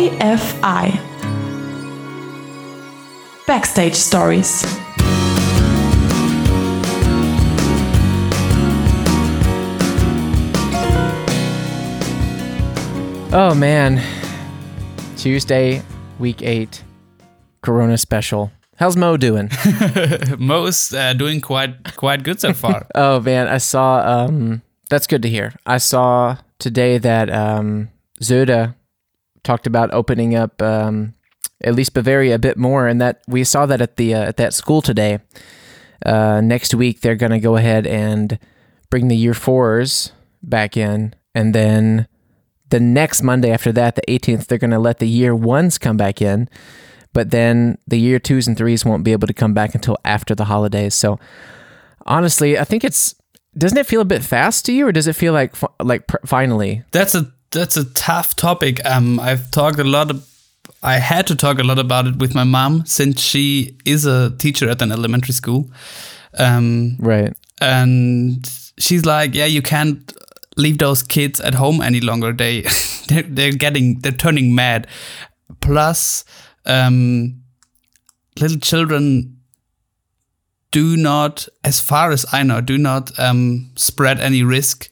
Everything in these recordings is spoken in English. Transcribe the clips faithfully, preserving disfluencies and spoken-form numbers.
A F I. Backstage Stories. Oh man, Tuesday, week eight, Corona special. How's Mo doing? Mo's uh, doing quite quite good so far. Oh man, I saw. Um, that's good to hear. I saw today that um, Söder talked about opening up um, at least Bavaria a bit more, and that we saw that at the uh, at that school today. Uh, next week they're going to go ahead and bring the year fours back in, and then the next Monday after that, the eighteenth, they're going to let the year ones come back in, but then the year twos and threes won't be able to come back until after the holidays. So honestly, I think it's, doesn't it feel a bit fast to you, or does it feel like like finally? That's a that's a tough topic. Um, I've talked a lot of, I had to talk a lot about it with my mom since she is a teacher at an elementary school. Um, right. And she's like, yeah, you can't leave those kids at home any longer. They they're, they're getting they're turning mad. Plus, um, little children do not, as far as I know, do not um, spread any risk.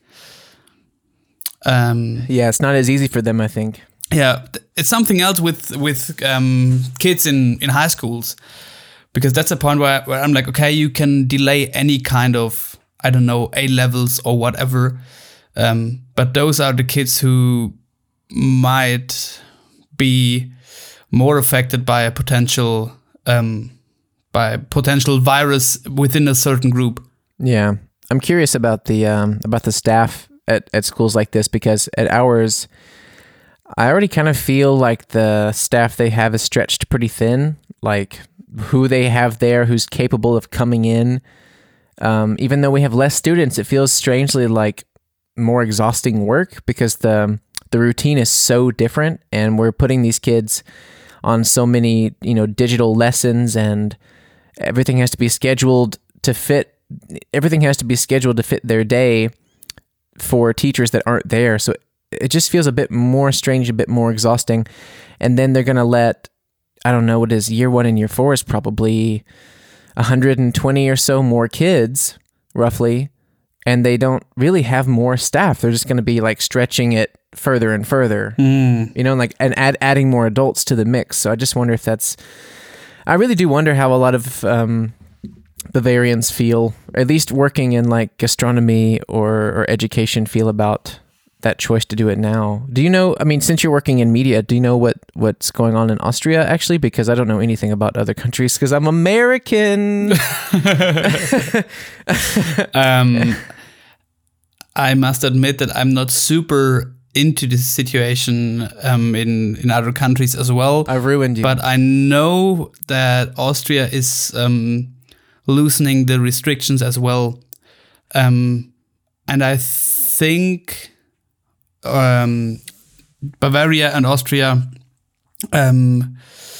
Um, yeah, it's not as easy for them, I think. Yeah, it's something else with with um, kids in, in high schools, because that's a point where where I'm like, okay, you can delay any kind of, I don't know, A levels or whatever. Um, but those are the kids who might be more affected by a potential um, by a potential virus within a certain group. Yeah, I'm curious about the um, about the staff at, at schools like this, because at ours, I already kind of feel like the staff they have is stretched pretty thin. Like who they have there, who's capable of coming in. Um, even though we have less students, it feels strangely like more exhausting work, because the the routine is so different, and we're putting these kids on so many, you know, digital lessons, and everything has to be scheduled to fit everything has to be scheduled to fit their day for teachers that aren't there. So it just feels a bit more strange, a bit more exhausting. And then they're going to let, I don't know what it is, year one and year four is probably one hundred twenty or so more kids roughly, and they don't really have more staff. They're just going to be like stretching it further and further, mm. you know, like and add, adding more adults to the mix. So I just wonder if that's, I really do wonder how a lot of um, Bavarians feel, at least working in like gastronomy or, or education, feel about that choice to do it now. Do you know, I mean, since you're working in media, do you know what, what's going on in Austria actually? Because I don't know anything about other countries because I'm American. um, I must admit that I'm not super into this situation um, in, in other countries as well. I ruined you. But I know that Austria is um, loosening the restrictions as well. Um, and I think um, Bavaria and Austria um,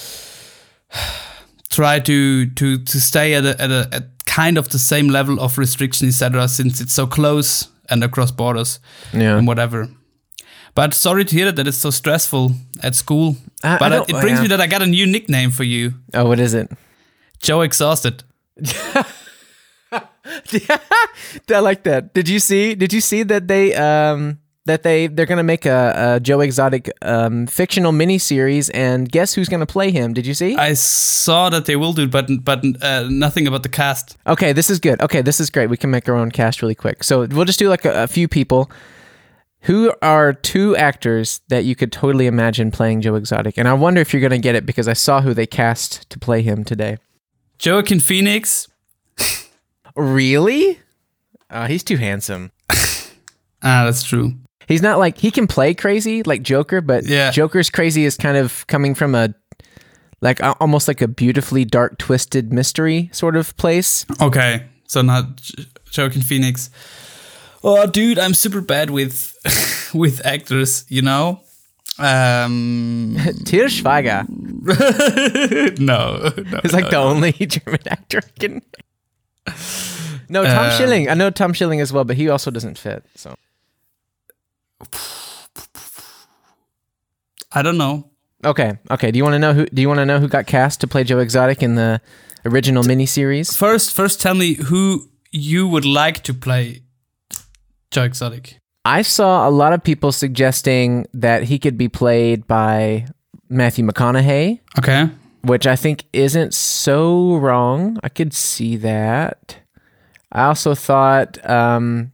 try to, to, to stay at a, at a at kind of the same level of restriction, et cetera, since it's so close and across borders yeah. and whatever. But sorry to hear that it's so stressful at school. I, but I it brings yeah. me that I got a new nickname for you. Oh, what is it? Joe Exhausted. I like that. Did you see? Did you see that they um that they they're gonna make a, a Joe Exotic um fictional miniseries, and guess who's gonna play him? Did you see? I saw that they will do it, but but uh, nothing about the cast. Okay, this is good. Okay, this is great. We can make our own cast really quick. So we'll just do like a, a few people. Who are two actors that you could totally imagine playing Joe Exotic? And I wonder if you're gonna get it because I saw who they cast to play him today. Joaquin Phoenix. Really? Uh, he's too handsome. Ah, that's true. He's not like, he can play crazy like Joker, but yeah. Joker's crazy is kind of coming from a, like uh, almost like a beautifully dark, twisted mystery sort of place. Okay, so not J- Joaquin Phoenix. Oh, dude, I'm super bad with with actors, you know? Um, Til Schweiger. no, no. He's like no, the no. only German actor I can... No, Tom uh, Schilling. I know Tom Schilling as well, but he also doesn't fit, so... I don't know. Okay, okay. Do you want to know who? Do you want to know who got cast to play Joe Exotic in the original miniseries? First, first, tell me who you would like to play Joe Exotic. I saw a lot of people suggesting that he could be played by Matthew McConaughey. Okay. Which I think isn't so wrong. I could see that. I also thought um,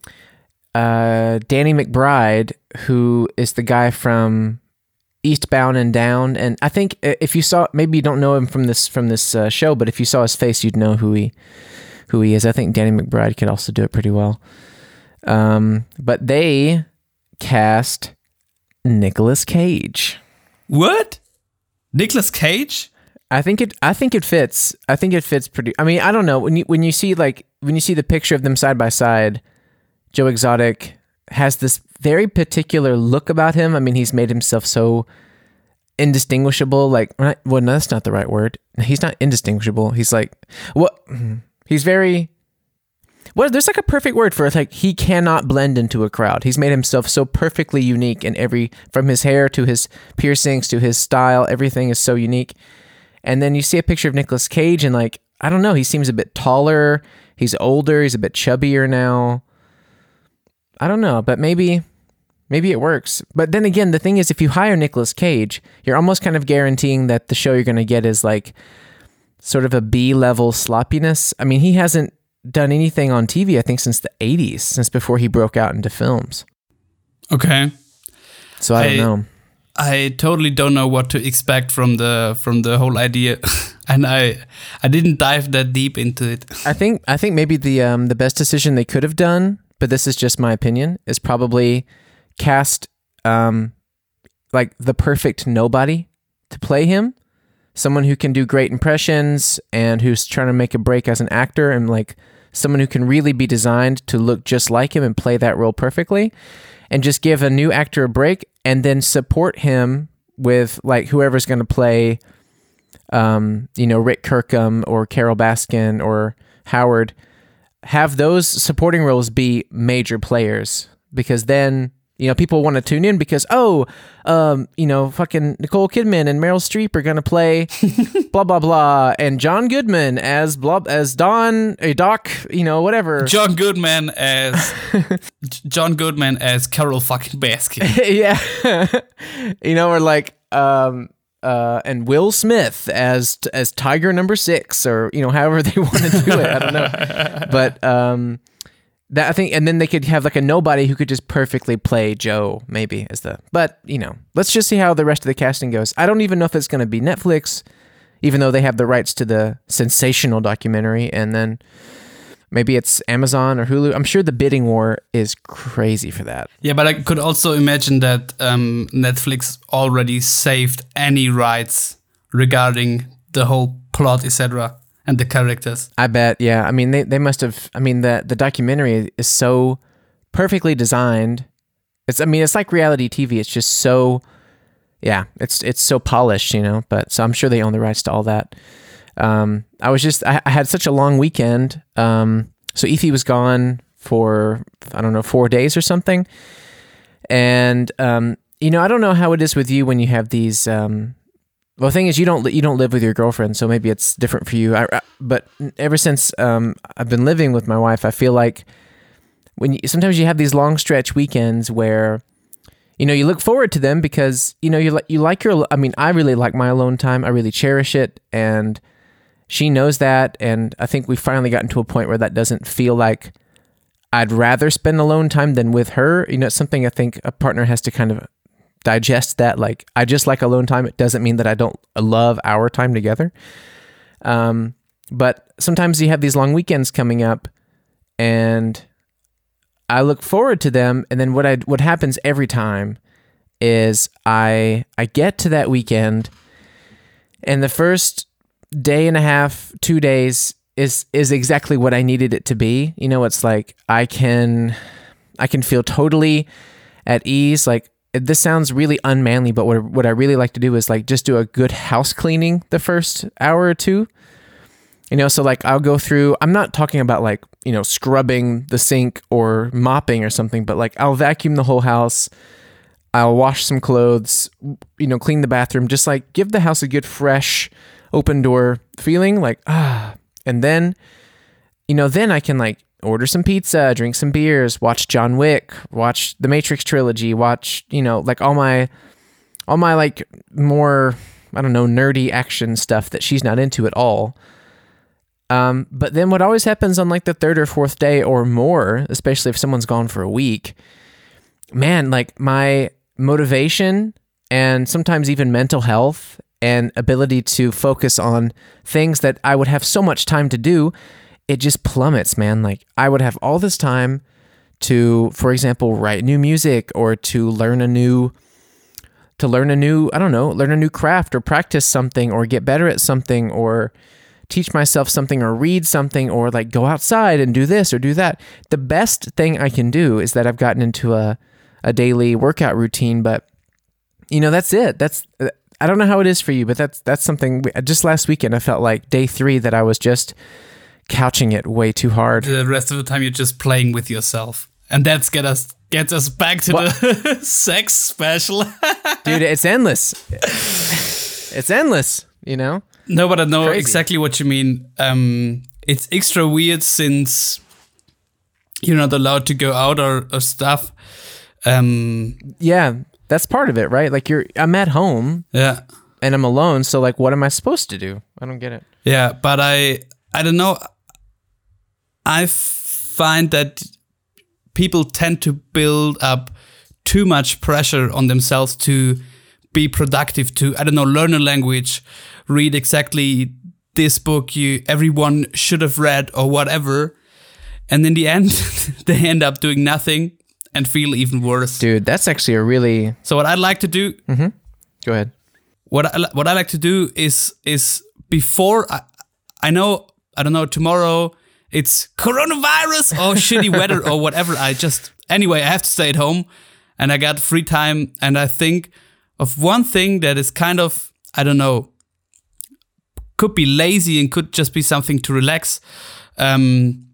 uh, Danny McBride, who is the guy from Eastbound and Down, and I think if you saw, maybe you don't know him from this from this uh, show, but if you saw his face, you'd know who he who he is. I think Danny McBride could also do it pretty well. Um, but they cast Nicolas Cage. What? Nicolas Cage? I think it. I think it fits. I think it fits pretty. I mean, I don't know when you when you see like when you see the picture of them side by side, Joe Exotic has this very particular look about him. I mean, he's made himself so indistinguishable. Like, well, no, that's not the right word. He's not indistinguishable. He's like, what? He's very. Well, there's like a perfect word for it. Like, he cannot blend into a crowd. He's made himself so perfectly unique in every, from his hair to his piercings to his style, everything is so unique. And then you see a picture of Nicolas Cage and like, I don't know, he seems a bit taller. He's older. He's a bit chubbier now. I don't know, but maybe, maybe it works. But then again, the thing is, if you hire Nicolas Cage, you're almost kind of guaranteeing that the show you're going to get is like sort of a B-level sloppiness. I mean, he hasn't done anything on T V, I think, since the eighties, since before he broke out into films. Okay. So I, I don't know. I totally don't know what to expect from the from the whole idea, and I I didn't dive that deep into it. I think I think maybe the um the best decision they could have done, but this is just my opinion, is probably cast um like the perfect nobody to play him. Someone who can do great impressions and who's trying to make a break as an actor, and like someone who can really be designed to look just like him and play that role perfectly, and just give a new actor a break and then support him with like whoever's going to play, um, you know, Rick Kirkham or Carol Baskin or Howard. Have those supporting roles be major players, because then, you know, people want to tune in because, oh, um, you know, fucking Nicole Kidman and Meryl Streep are going to play blah, blah, blah. And John Goodman as blah, as Don, a Doc, you know, whatever. John Goodman as John Goodman as Carol fucking Baskin. Yeah. You know, or like, um, uh, and Will Smith as, as Tiger number six, or, you know, however they want to do it. I don't know. But, um, that I think, and then they could have like a nobody who could just perfectly play Joe, maybe as the. But you know, let's just see how the rest of the casting goes. I don't even know if it's going to be Netflix, even though they have the rights to the sensational documentary, and then maybe it's Amazon or Hulu. I'm sure the bidding war is crazy for that. Yeah, but I could also imagine that um, Netflix already saved any rights regarding the whole plot, et cetera, and the characters. I bet, yeah. I mean, they, they must have. I mean, the the documentary is so perfectly designed. It's. I mean, it's like reality T V. It's just so, yeah. It's it's so polished, you know. But so I'm sure they own the rights to all that. Um, I was just. I, I had such a long weekend. Um, so Ify was gone for I don't know four days or something, and um, you know, I don't know how it is with you when you have these. Um, Well, the thing is, you don't you don't live with your girlfriend, so maybe it's different for you. I, I, but ever since um, I've been living with my wife, I feel like when you, sometimes you have these long stretch weekends where, you know, you look forward to them because you know you like you like your. I mean, I really like my alone time. I really cherish it, and she knows that. And I think we've finally gotten to a point where that doesn't feel like I'd rather spend alone time than with her. You know, it's something I think a partner has to kind of digest, that like I just like alone time. It doesn't mean that I don't love our time together. Um, but sometimes you have these long weekends coming up, and I look forward to them. And then what I what happens every time is I I get to that weekend, and the first day and a half, two days is is exactly what I needed it to be. You know, it's like I can I can feel totally at ease. Like, this sounds really unmanly, but what what I really like to do is like just do a good house cleaning the first hour or two. You know, so like I'll go through, I'm not talking about like, you know, scrubbing the sink or mopping or something, but like I'll vacuum the whole house. I'll wash some clothes, you know, clean the bathroom, just like give the house a good fresh open door feeling, like ah. And then, you know, then I can like order some pizza, drink some beers, watch John Wick, watch the Matrix trilogy, watch, you know, like all my all my like more, I don't know, nerdy action stuff that she's not into at all. Um, but then what always happens on like the third or fourth day or more, especially if someone's gone for a week, man, like my motivation and sometimes even mental health and ability to focus on things that I would have so much time to do, it just plummets, man. Like I would have all this time to, for example, write new music or to learn a new, to learn a new, I don't know, learn a new craft or practice something or get better at something or teach myself something or read something or like go outside and do this or do that. The best thing I can do is that I've gotten into a, a daily workout routine, but you know, that's it. That's, I don't know how it is for you, but that's, that's something just last weekend, I felt like day three that I was just couching it way too hard. The rest of the time you're just playing with yourself. And that's get us, gets us back to what? the sex special. Dude, it's endless. It's endless, you know? No, but I know Crazy. exactly what you mean. Um, it's extra weird since you're not allowed to go out or, or stuff. Um, yeah, that's part of it, right? Like you're, I'm at home. Yeah. And I'm alone. So like, what am I supposed to do? I don't get it. Yeah, but I, I don't know. I find that people tend to build up too much pressure on themselves to be productive, to, I don't know, learn a language, read exactly this book you everyone should have read or whatever. And in the end, they end up doing nothing and feel even worse. Dude, that's actually a really... So what I'd like to do... Mm-hmm. Go ahead. What I, what I like to do is, is before... I, I know, I don't know, tomorrow it's coronavirus or shitty weather or whatever. I just... Anyway, I have to stay at home and I got free time and I think of one thing that is kind of, I don't know, could be lazy and could just be something to relax, um,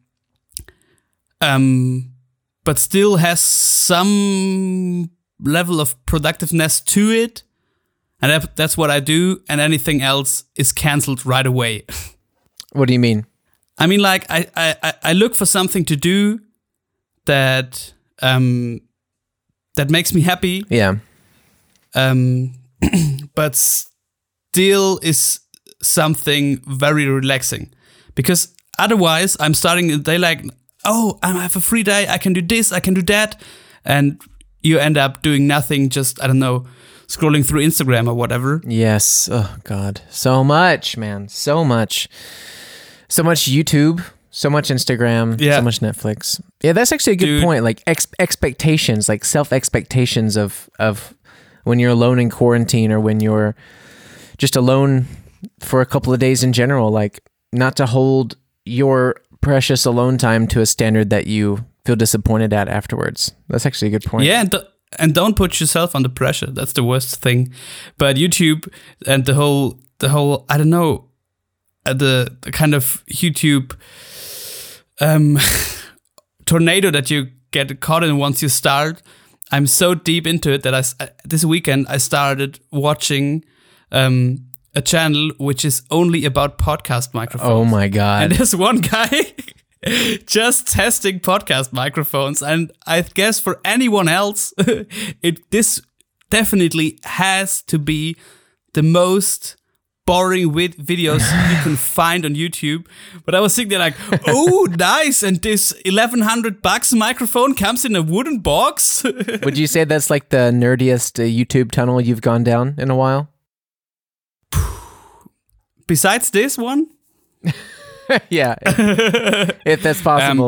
um, but still has some level of productiveness to it. And that, that's what I do. And anything else is canceled right away. What do you mean? I mean, like, I, I, I look for something to do that, um, that makes me happy. Yeah. Um, but still is something very relaxing, because otherwise I'm starting the day like, oh, I have a free day, I can do this, I can do that, and you end up doing nothing, just, I don't know, scrolling through Instagram or whatever. Yes. Oh God, so much, man, so much, so much YouTube, so much Instagram, yeah. so much Netflix. Yeah, that's actually a good Dude. point. Like ex- expectations, like self expectations of of when you're alone in quarantine or when you're just alone for a couple of days in general, like not to hold your precious alone time to a standard that you feel disappointed at afterwards. That's actually a good point. Yeah, and, th- and don't put yourself under pressure. That's the worst thing. But YouTube and the whole, the whole, I don't know, uh, the, the kind of YouTube um, tornado that you get caught in once you start. I'm so deep into it that I, this weekend I started watching um, a channel which is only about podcast microphones. Oh my God. And there's one guy just testing podcast microphones. And I guess for anyone else, it this definitely has to be the most boring with videos you can find on YouTube. But I was thinking like, oh, nice. And this eleven hundred bucks microphone comes in a wooden box. Would you say that's like the nerdiest uh, YouTube tunnel you've gone down in a while? Besides this one? Yeah, if, if that's possible.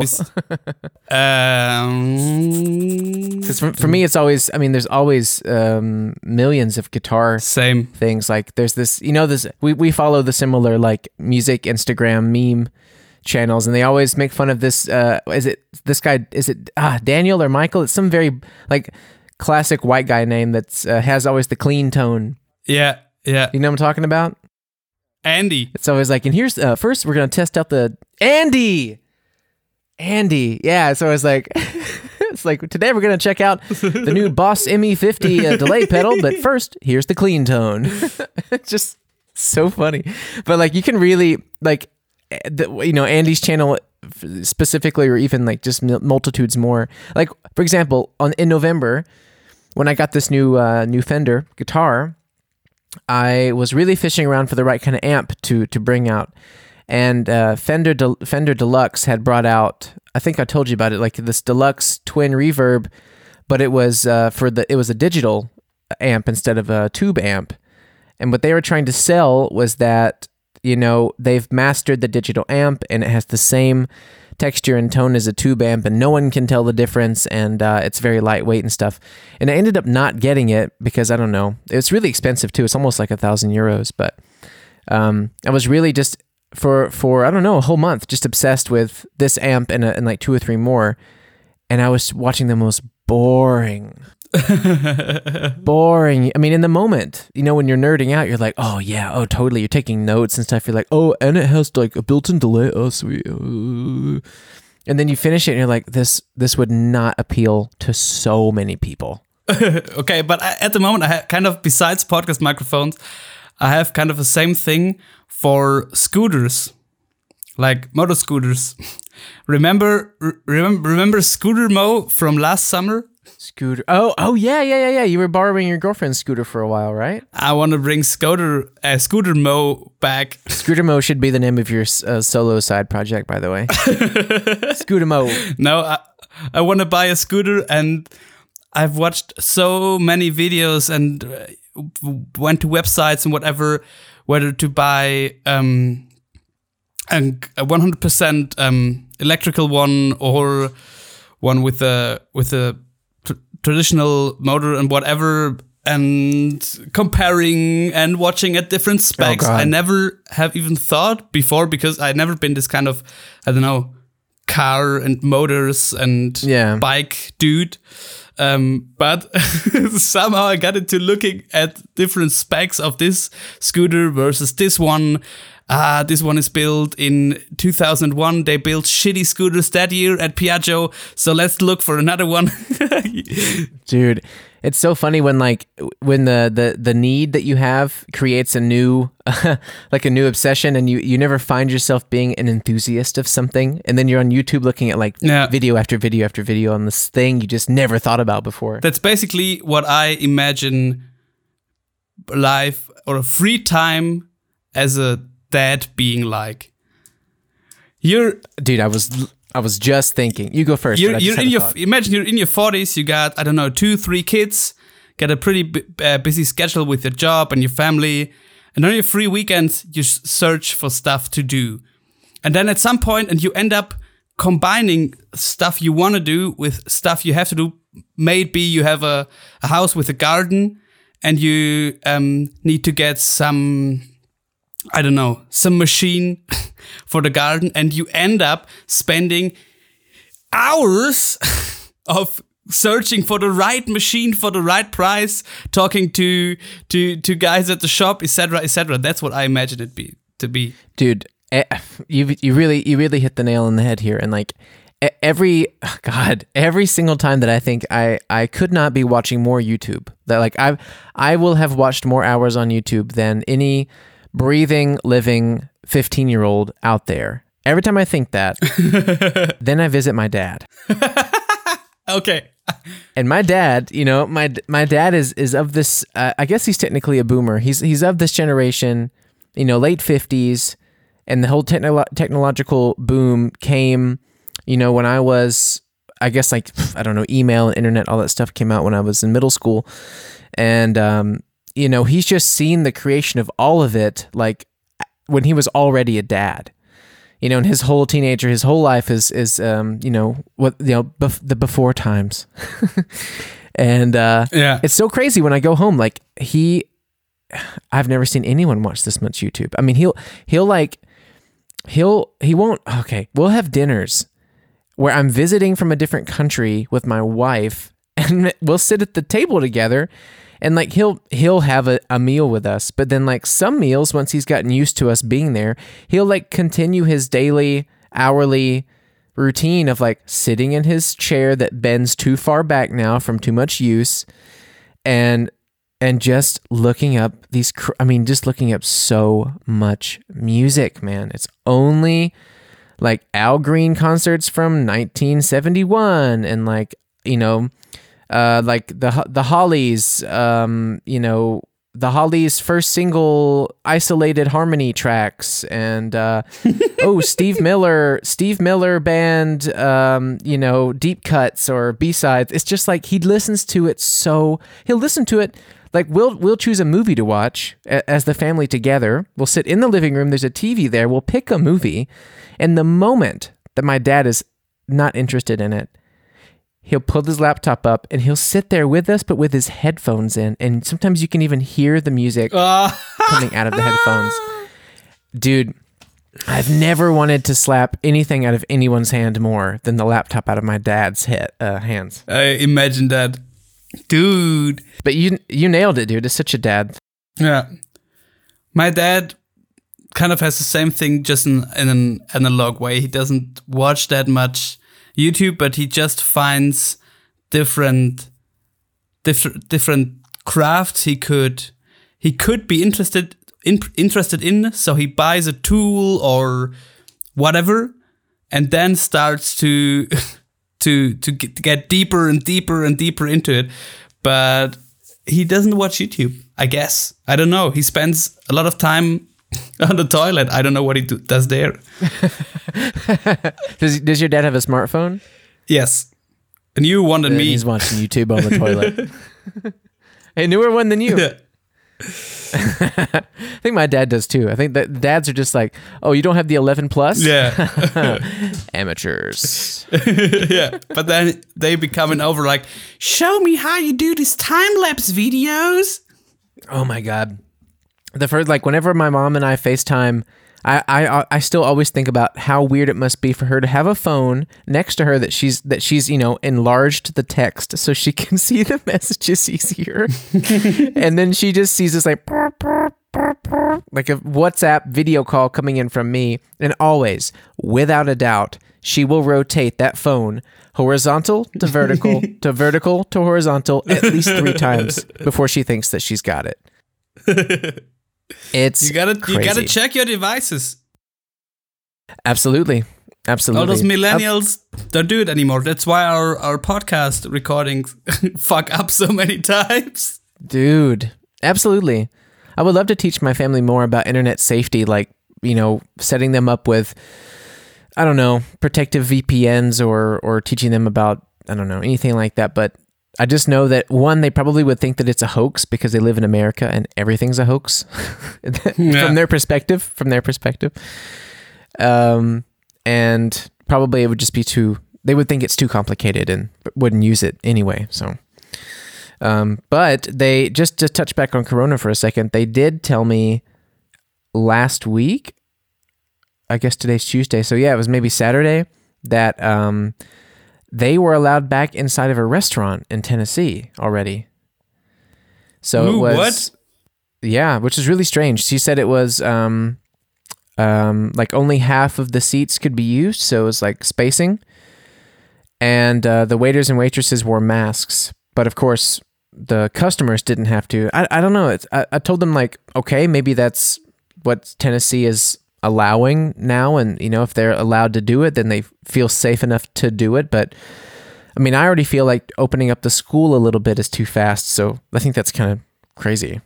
Um, Because um, for, for me, it's always, I mean, there's always um, millions of guitar same things. Like there's this, you know, this we, we follow the similar like music Instagram meme channels, and they always make fun of this. Uh, is it this guy? Is it ah Daniel or Michael? It's some very like classic white guy name that's uh, has always the clean tone. Yeah, yeah. You know what I'm talking about? Andy. It's always like, and here's uh, first we're gonna test out the Andy. Andy, yeah. So I was like, It's like, today we're going to check out the new Boss M E fifty uh, delay pedal, but first, here's the clean tone. It's just so funny. But like, you can really, like, the, you know, Andy's channel specifically, or even like just multitudes more. Like, for example, on in November, when I got this new uh, new Fender guitar, I was really fishing around for the right kind of amp to to bring out. And uh, Fender De- Fender Deluxe had brought out, I think I told you about it, like this deluxe twin reverb, but it was uh, for the it was a digital amp instead of a tube amp. And what they were trying to sell was that, you know, they've mastered the digital amp and it has the same texture and tone as a tube amp, and no one can tell the difference, and uh, it's very lightweight and stuff. And I ended up not getting it because, I don't know, it's really expensive too. It's almost like a thousand euros, but um, I was really just... for, for I don't know, a whole month, just obsessed with this amp and, a, and like two or three more. And I was watching the most boring, boring. I mean, in the moment, you know, when you're nerding out, you're like, oh yeah, oh totally. You're taking notes and stuff. You're like, oh, and it has like a built-in delay. Oh, sweet. Oh. And then you finish it and you're like, this, this would not appeal to so many people. Okay, but I, at the moment, I have kind of, besides podcast microphones, I have kind of the same thing for scooters, like motor scooters. remember, re- remember, remember Scooter Mo from last summer? Scooter. Oh, oh yeah, yeah, yeah, yeah. You were borrowing your girlfriend's scooter for a while, right? I want to bring Scooter, uh, Scooter Mo back. Scooter Mo should be the name of your uh, solo side project, by the way. Scooter Mo. No, I, I want to buy a scooter, and I've watched so many videos and uh, went to websites and whatever, whether to buy um, a one hundred percent um, electrical one or one with a with a tr- traditional motor and whatever, and comparing and watching at different specs. Oh, I never have even thought before, because I've never been this kind of, I don't know, car and motors and yeah. bike dude. Um, but somehow I got into looking at different specs of this scooter versus this one. Ah, uh, this one is built in two thousand one. They built shitty scooters that year at Piaggio. So let's look for another one. Dude, it's so funny when like when the, the, the need that you have creates a new like a new obsession, and you, you never find yourself being an enthusiast of something, and then you're on YouTube looking at like yeah. video after video after video on this thing you just never thought about before. That's basically what I imagine life or a free time as a dad being like. You're dude, I was I was just thinking. You go first. You're, you're in your imagine you're in your forties. You got I don't know two, three kids. Got a pretty b- uh, busy schedule with your job and your family, and on your free weekends you s- search for stuff to do, and then at some point, and you end up combining stuff you want to do with stuff you have to do. Maybe you have a, a house with a garden, and you um, need to get some. I don't know, some machine for the garden, and you end up spending hours of searching for the right machine for the right price, talking to to to guys at the shop, et cetera, et cetera. That's what I imagine it be to be. Dude, you you really you really hit the nail on the head here, and like every oh God, every single time that I think I I could not be watching more YouTube, that like I I will have watched more hours on YouTube than any breathing, living fifteen-year-old out there. Every time I think that, then I visit my dad. Okay. And my dad, you know, my my dad is is of this. Uh, I guess he's technically a boomer. He's he's of this generation, you know, late fifties, and the whole technolo- technological boom came, you know, when I was, I guess, like I don't know, email and internet, all that stuff came out when I was in middle school, and um. You know, he's just seen the creation of all of it, like when he was already a dad. You know, and his whole teenager, his whole life is is um, you know, what you know, bef- the before times. And uh, yeah, it's so crazy when I go home. Like he, I've never seen anyone watch this much YouTube. I mean, he'll he'll like he'll he won't. Okay, we'll have dinners where I'm visiting from a different country with my wife, and we'll sit at the table together. And like he'll he'll have a, a meal with us, but then like some meals, once he's gotten used to us being there, he'll like continue his daily, hourly routine of like sitting in his chair that bends too far back now from too much use, and and just looking up these. Cr- I mean, just looking up so much music, man. It's only like Al Green concerts from nineteen seventy-one, and like you know, uh, like the the Hollies, um, you know. The Hollies' first single, isolated harmony tracks, and uh, oh, Steve Miller, Steve Miller band, um, you know, deep cuts or B sides. It's just like he listens to it so he'll listen to it like we'll we'll choose a movie to watch a, as the family together. We'll sit in the living room. There's a T V there. We'll pick a movie, and the moment that my dad is not interested in it, he'll pull his laptop up and he'll sit there with us, but with his headphones in. And sometimes you can even hear the music uh. coming out of the headphones. Dude, I've never wanted to slap anything out of anyone's hand more than the laptop out of my dad's head, uh, hands. I imagine that. Dude. But you you nailed it, dude. It's such a dad. Yeah. My dad kind of has the same thing, just in, in an analog way. He doesn't watch that much YouTube, but he just finds different different different crafts he could he could be interested in interested in so he buys a tool or whatever, and then starts to to to get, to get deeper and deeper and deeper into it. But he doesn't watch YouTube, I guess. I don't know. He spends a lot of time on the toilet. I don't know what he do, does there. does Does your dad have a smartphone? Yes. A newer one than and me. He's watching YouTube on the toilet. A newer one than you. Yeah. I think my dad does too. I think that dads are just like, oh, you don't have the eleven plus? Yeah. Amateurs. Yeah. But then they be coming over like, show me how you do these time-lapse videos. Oh my God. The first, like, whenever my mom and I FaceTime, I, I I still always think about how weird it must be for her to have a phone next to her that she's that she's you know enlarged the text so she can see the messages easier, and then she just sees this like burr, burr, burr, burr, like a WhatsApp video call coming in from me, and always, without a doubt, she will rotate that phone horizontal to vertical to vertical to horizontal at least three times before she thinks that she's got it. It's you gotta crazy. you gotta check your devices. Absolutely, absolutely. All those millennials uh, don't do it anymore. That's why our our podcast recordings fuck up so many times. Dude, absolutely. I would love to teach my family more about internet safety, like you know, setting them up with, I don't know, protective V P Ns or or teaching them about I don't know anything like that, but. I just know that, one, they probably would think that it's a hoax because they live in America and everything's a hoax yeah. from their perspective, from their perspective. Um, and probably it would just be too, they would think it's too complicated and wouldn't use it anyway. So, um, but they, just to touch back on Corona for a second, they did tell me last week, I guess today's Tuesday. So yeah, it was maybe Saturday that, um, they were allowed back inside of a restaurant in Tennessee already. So Ooh, it was, what? Yeah, which is really strange. She said it was um, um, like only half of the seats could be used, so it was like spacing. And uh, the waiters and waitresses wore masks, but of course the customers didn't have to. I I don't know. It's, I I told them like, okay, maybe that's what Tennessee is allowing now, and you know if they're allowed to do it, then they feel safe enough to do it. But I mean, I already feel like opening up the school a little bit is too fast, so I think that's kind of crazy.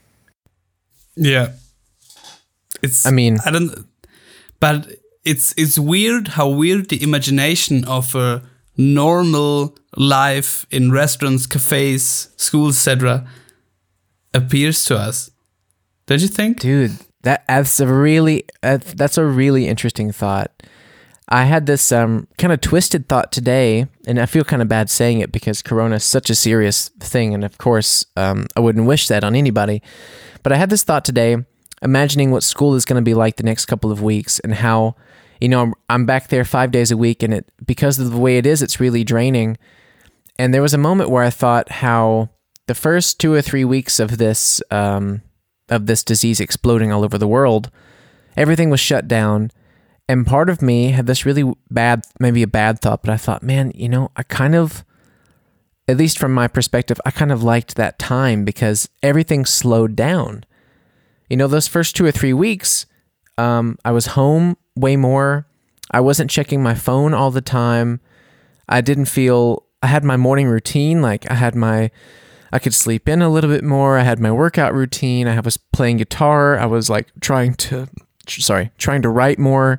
Yeah, it's. I mean, I don't. But it's it's weird how weird the imagination of a normal life in restaurants, cafes, schools, et cetera appears to us. Don't you think, dude? That that's a really that's a really interesting thought. I had this um, kind of twisted thought today, and I feel kind of bad saying it because Corona is such a serious thing, and of course, um, I wouldn't wish that on anybody. But I had this thought today, imagining what school is going to be like the next couple of weeks, and how, you know, I'm, I'm back there five days a week, and it because of the way it is, it's really draining. And there was a moment where I thought how the first two or three weeks of this. Um, of this disease exploding all over the world, everything was shut down, And part of me had this really bad, maybe a bad thought, but I thought, man, you know, I kind of, at least from my perspective, I kind of liked that time because everything slowed down. You know, those first two or three weeks, um, I was home way more. I wasn't checking my phone all the time. I didn't feel, I had my morning routine. Like I had my, I could sleep in a little bit more. I had my workout routine. I was playing guitar. I was like trying to, sorry, trying to write more.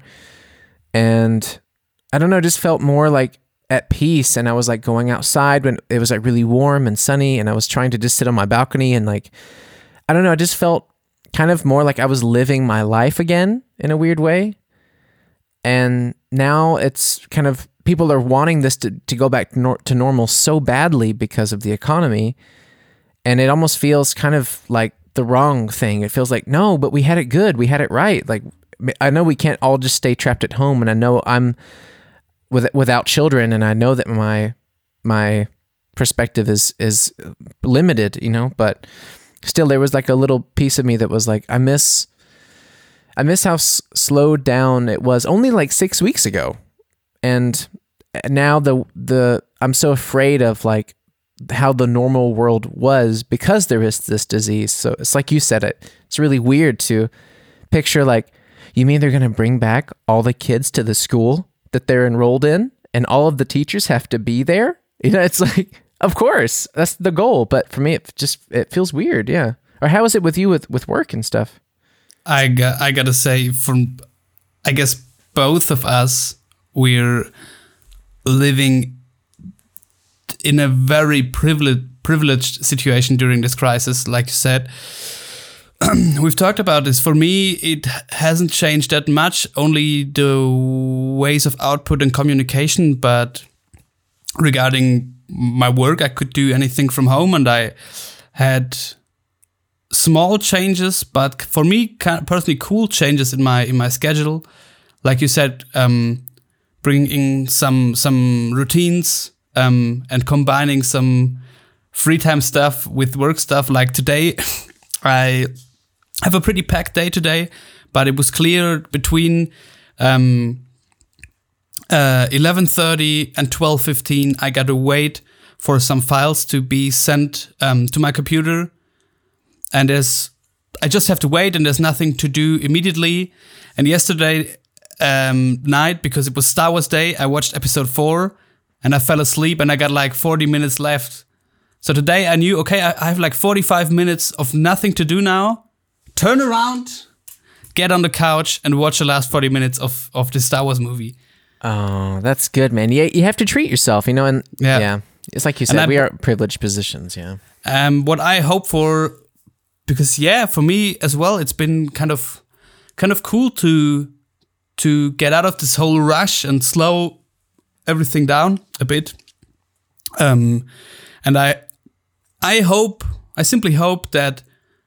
And I don't know, just felt more like at peace. And I was like going outside when it was like really warm and sunny. And I was trying to just sit on my balcony and like, I don't know, I just felt kind of more like I was living my life again in a weird way. And now it's kind of, people are wanting this to, to go back nor- to normal so badly because of the economy. And it almost feels kind of like the wrong thing. It feels like, no, but we had it good. We had it right. Like, I know we can't all just stay trapped at home. And I know I'm with, without children. And I know that my, my perspective is, is limited, you know, but still there was like a little piece of me that was like, I miss, I miss how s- slowed down it was only like six weeks ago. And now the, the, I'm so afraid of like how the normal world was because there is this disease. So it's like you said it, it's really weird to picture like, you mean they're going to bring back all the kids to the school that they're enrolled in and all of the teachers have to be there? You know, it's like, of course, that's the goal. But for me, it just, it feels weird. Yeah. Or how is it with you with, with work and stuff? I got, I gotta say, from, I guess both of us, we're living in a very privileged, privileged situation during this crisis, like you said. We've talked about this. For me, it hasn't changed that much, only the ways of output and communication. But regarding my work, I could do anything from home, and I had small changes, but for me, personally, cool changes in my in my schedule. Like you said, um, bringing some some routines um, and combining some free time stuff with work stuff. Like today, I have a pretty packed day today, but it was clear between um, uh, eleven thirty and twelve fifteen, I got to wait for some files to be sent um, to my computer. And there's, I just have to wait, and there's nothing to do immediately. And yesterday um, night, because it was Star Wars Day, I watched episode four, and I fell asleep, and I got like forty minutes left. So today I knew, okay, I, I have like forty-five minutes of nothing to do now. Turn around, get on the couch, and watch the last forty minutes of, of the Star Wars movie. Oh, that's good, man. Yeah, you have to treat yourself, you know, and yeah, yeah. It's like you said, I, we are privileged positions, yeah. Um, what I hope for, because yeah, for me as well, it's been kind of, kind of cool to, to get out of this whole rush and slow everything down a bit. Um, and I, I hope, I simply hope that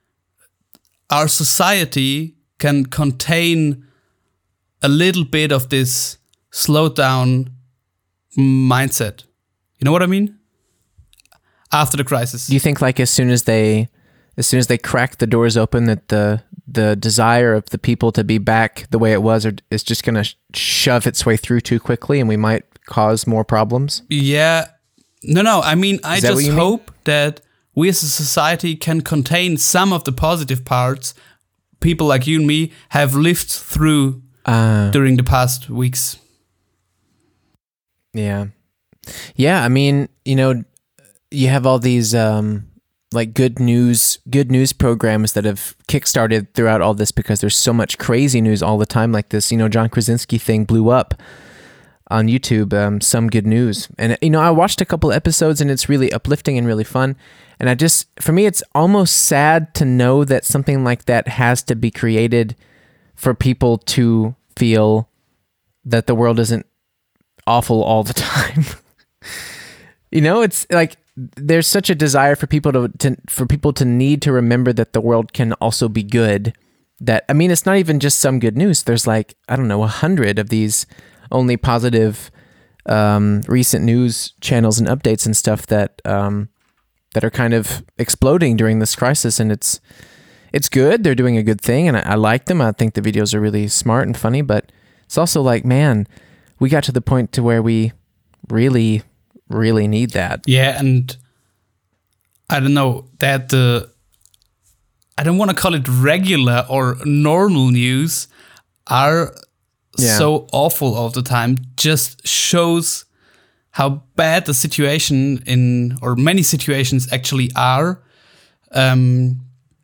our society can contain a little bit of this slowed down mindset. You know what I mean? After the crisis. Do you think like as soon as they, as soon as they crack the doors open, that the the desire of the people to be back the way it was or, is just going to sh- shove its way through too quickly, and we might cause more problems? Yeah. No, no. I mean, I just hope mean? that we as a society can contain some of the positive parts people like you and me have lived through uh, during the past weeks. Yeah. Yeah, I mean, you know, you have all these um, like good news, good news programs that have kickstarted throughout all this because there's so much crazy news all the time. Like this, you know, John Krasinski thing blew up on YouTube. Um, Some Good News, and you know, I watched a couple episodes, and it's really uplifting and really fun. And I just, for me, it's almost sad to know that something like that has to be created for people to feel that the world isn't awful all the time. You know, it's like there's such a desire for people to, to for people to need to remember that the world can also be good. That, I mean, it's not even just Some Good News. There's like, I don't know, a hundred of these only positive um, recent news channels and updates and stuff that um, that are kind of exploding during this crisis. And it's it's good. They're doing a good thing, and I, I like them. I think the videos are really smart and funny, but it's also like, man, we got to the point to where we really, really need that. Yeah, and I don't know that the I don't want to call it regular or normal news are Yeah. so awful all the time. Just shows how bad the situation in or many situations actually are. Um,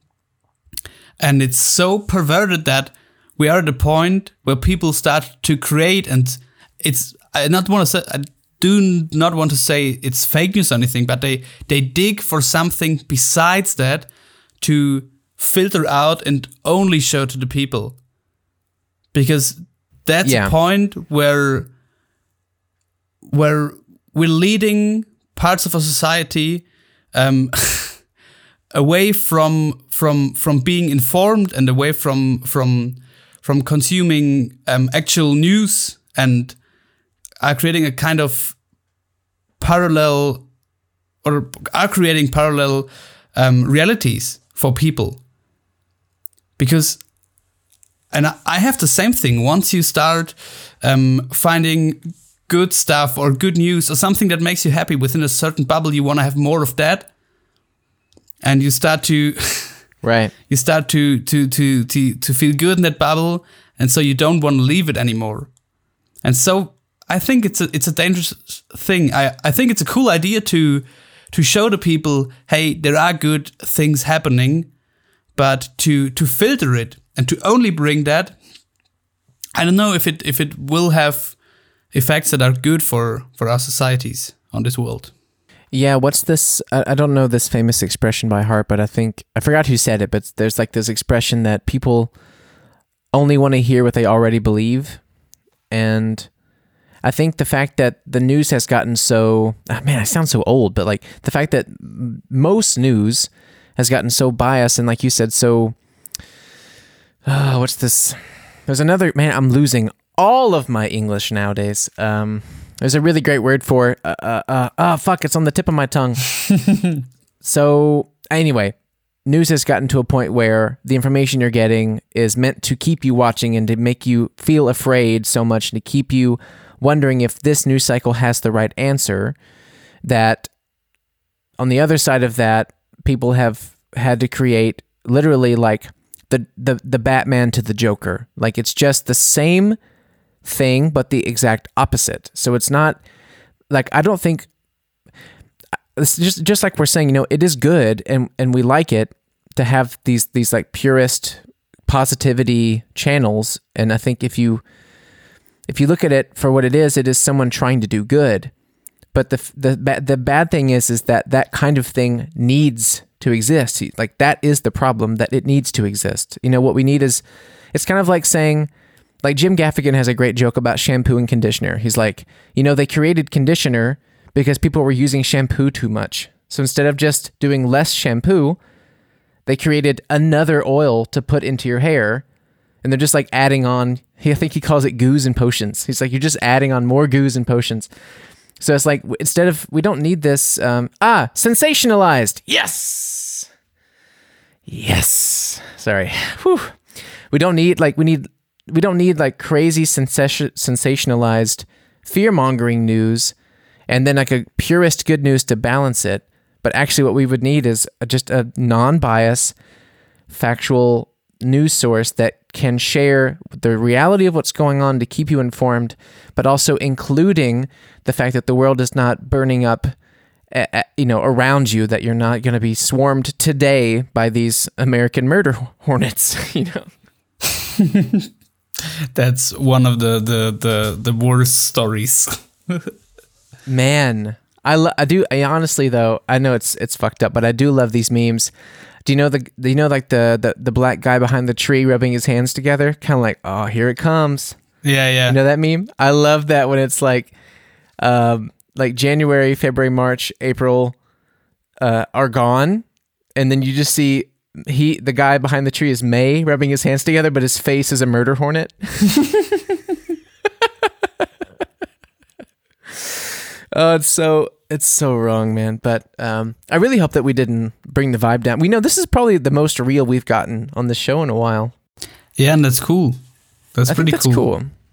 and it's so perverted that we are at a point where people start to create, and it's I not want to say I do not want to say it's fake news or anything, but they they dig for something besides that to filter out and only show to the people, because that's Yeah. a point where where we're leading parts of a society um, away from from from being informed and away from from from consuming um, actual news, and are creating a kind of parallel or are creating parallel um, realities for people. Because, and I I have the same thing. Once you start um, finding good stuff or good news or something that makes you happy within a certain bubble, you want to have more of that, and you start to Right. you start to to to to to feel good in that bubble, and so you don't want to leave it anymore. And so I think it's a it's a dangerous thing. I, I think it's a cool idea to to show the people, hey, there are good things happening, but to to filter it and to only bring that, I don't know if it if it will have effects that are good for for our societies on this world. Yeah, what's this? I, I don't know this famous expression by heart, but I think, I forgot who said it, but there's like this expression that people only want to hear what they already believe. And I think the fact that the news has gotten so, oh man, I sound so old, but like the fact that m- most news has gotten so biased and, like you said, so, oh, what's this? There's another, man, I'm losing all of my English nowadays. Um, there's a really great word for, uh, uh, uh, oh, fuck, it's on the tip of my tongue. So, anyway, news has gotten to a point where the information you're getting is meant to keep you watching and to make you feel afraid so much and to keep you wondering if this news cycle has the right answer, that on the other side of that, people have had to create literally like the, the, the Batman to the Joker. Like, it's just the same thing, but the exact opposite. So it's not like, I don't think, it's just just like we're saying, you know, it is good and, and we like it to have these these like purist positivity channels. And I think if you if you look at it for what it is, it is someone trying to do good. But the the the bad thing is is that that kind of thing needs to exist. Like, that is the problem, that it needs to exist. You know, what we need is, it's kind of like saying, like Jim Gaffigan has a great joke about shampoo and conditioner. He's like, you know, they created conditioner because people were using shampoo too much. So instead of just doing less shampoo, they created another oil to put into your hair. And they're just like adding on, I think he calls it goos and potions. He's like, you're just adding on more goos and potions. So it's like, instead of, we don't need this, um, ah, sensationalized. Yes. Yes. Sorry. Whew. We don't need, like, we need, we don't need like crazy sensation, sensationalized fear-mongering news and then like a purist good news to balance it. But actually what we would need is just a non-biased, factual news source that can share the reality of what's going on to keep you informed, but also including the fact that the world is not burning up, uh, you know, around you, that you're not going to be swarmed today by these American murder hornets, you know. That's one of the the the, the worst stories. Man, I lo- I do. I honestly though, I know it's it's fucked up, but I do love these memes. Do you know the do you know like the the, the black guy behind the tree rubbing his hands together, kind of like, oh, here it comes. Yeah, yeah. You know that meme? I love that when it's like, um, like January, February, March, April, uh, are gone, and then you just see he the guy behind the tree is May rubbing his hands together, but his face is a murder hornet. Oh, it's so it's so wrong, man. But um, I really hope that we didn't bring the vibe down. We know this is probably the most real we've gotten on the show in a while. Yeah, and that's cool. That's I pretty think that's cool. cool.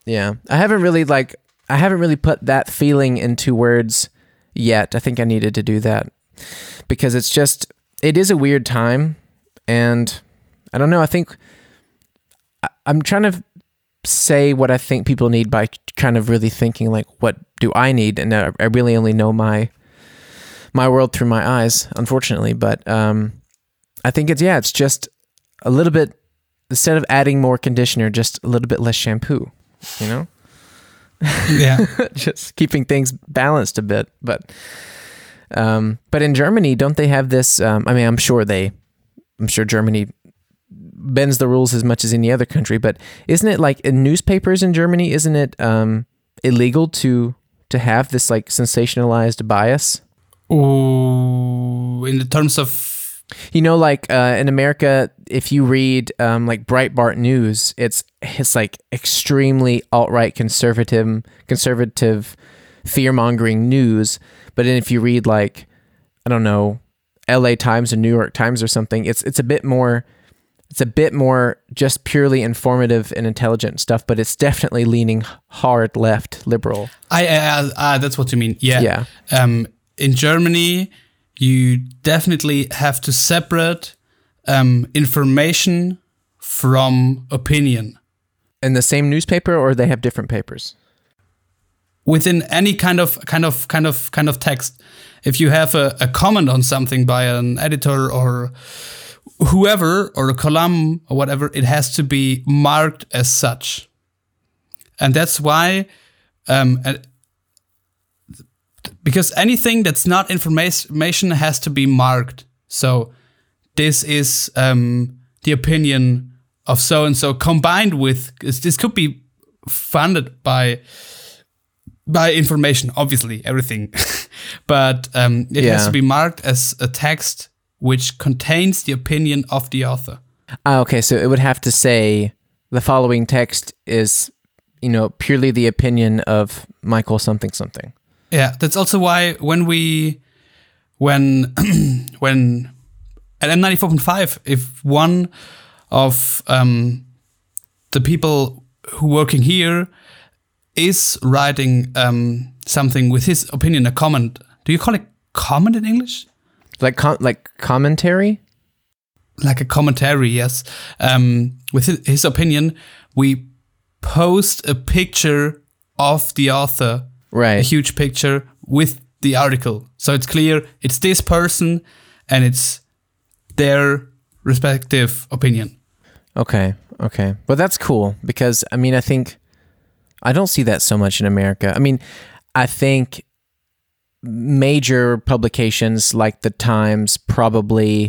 Yeah, I haven't really like I haven't really put that feeling into words yet. I think I needed to do that because it's just it is a weird time, and I don't know. I think I, I'm trying to say what I think people need by kind of really thinking like, what do I need? And I, I really only know my my world through my eyes, unfortunately. But um, I think it's yeah, it's just a little bit instead of adding more conditioner, just a little bit less shampoo. You know. Yeah. Just keeping things balanced a bit, but um but in Germany, don't they have this um I mean I'm sure they I'm sure Germany bends the rules as much as any other country, but isn't it like in newspapers in Germany, isn't it um illegal to to have this like sensationalized bias? Ooh, in the terms of You know, like uh, in America, if you read um, like Breitbart News, it's it's like extremely alt-right conservative, conservative fear-mongering news. But then if you read like, I don't know, L A Times or New York Times or something, it's it's a bit more, it's a bit more just purely informative and intelligent stuff. But it's definitely leaning hard left, liberal. I, I, I that's what you mean. Yeah. Yeah. Um, in Germany, you definitely have to separate um, information from opinion. In the same newspaper, or they have different papers? Within any kind of kind of kind of kind of text, if you have a, a comment on something by an editor or whoever, or a column or whatever, it has to be marked as such, and that's why. Um, Because anything that's not information has to be marked. So this is um, the opinion of so-and-so combined with, this could be funded by by information, obviously, everything. But um, it Yeah. has to be marked as a text which contains the opinion of the author. Ah, okay, so it would have to say the following text is, you know, purely the opinion of Michael something something. Yeah, that's also why when we, when, when at M ninety-four point five, if one of um, the people who working here is writing um, something with his opinion, a comment. Do you call it comment in English? Like com- like commentary? Like a commentary, yes. Um, with his, his opinion, we post a picture of the author. Right. A huge picture with the article. So it's clear it's this person and it's their respective opinion. Okay, okay. Well, that's cool because, I mean, I think, I don't see that so much in America. I mean, I think major publications like the Times probably,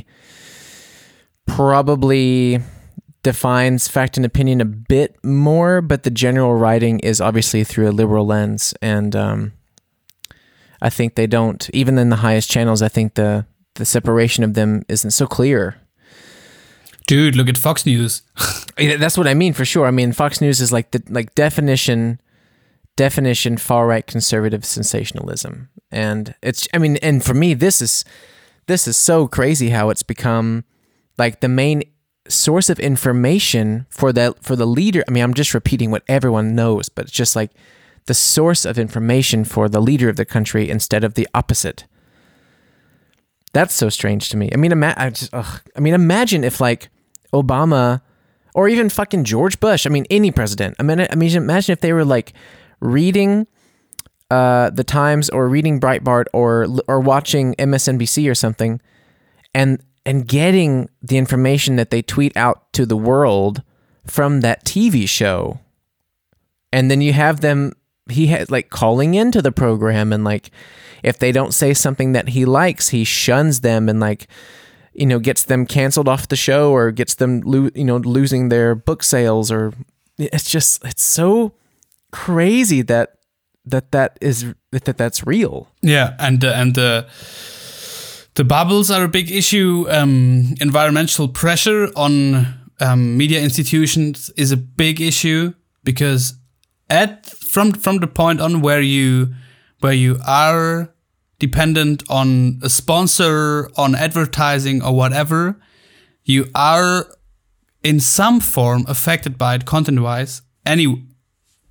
probably defines fact and opinion a bit more, but the general writing is obviously through a liberal lens, and um, I think they don't, even in the highest channels, I think the, the separation of them isn't so clear. Dude, look at Fox News. That's what I mean, for sure. I mean, Fox News is like the like definition, definition far-right conservative sensationalism, and it's, I mean, and for me, this is this is so crazy how it's become like the main source of information for the for the leader. I mean, I'm just repeating what everyone knows, but it's just like the source of information for the leader of the country instead of the opposite. That's so strange to me. I mean, ima- I, just, ugh. I mean, imagine if like Obama or even fucking George Bush, I mean, any president. I mean, I mean, imagine if they were like reading uh, the Times or reading Breitbart or or watching M S N B C or something, and and getting the information that they tweet out to the world from that T V show. And then you have them, he had like calling into the program, and like, if they don't say something that he likes, he shuns them and like, you know, gets them canceled off the show or gets them, lo- you know, losing their book sales, or it's just, it's so crazy that, that that is, that that's real. Yeah. And, uh, and, uh, the bubbles are a big issue. Um, environmental pressure on um, media institutions is a big issue, because at from from the point on where you where you are dependent on a sponsor, on advertising or whatever, you are in some form affected by it content-wise. Any